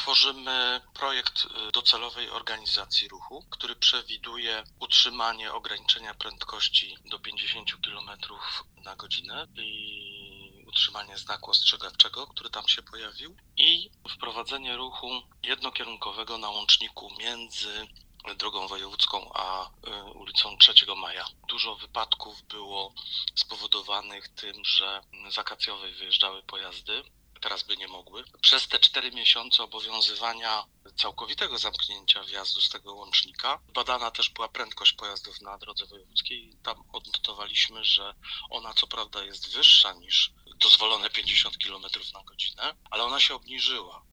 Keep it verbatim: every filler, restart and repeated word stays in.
tworzymy projekt docelowej organizacji ruchu, który przewiduje utrzymanie ograniczenia prędkości do pięćdziesiąt kilometrów na godzinę i utrzymanie znaku ostrzegawczego, który tam się pojawił, i wprowadzenie ruchu jednokierunkowego na łączniku między drogą wojewódzką a ulicą trzeciego Maja. Dużo wypadków było spowodowanych tym, że z Akacjowej wyjeżdżały pojazdy, teraz by nie mogły. Przez te cztery miesiące obowiązywania całkowitego zamknięcia wjazdu z tego łącznika badana też była prędkość pojazdów na drodze wojewódzkiej. Tam odnotowaliśmy, że ona co prawda jest wyższa niż dozwolone pięćdziesiąt kilometrów na godzinę, ale ona się obniżyła.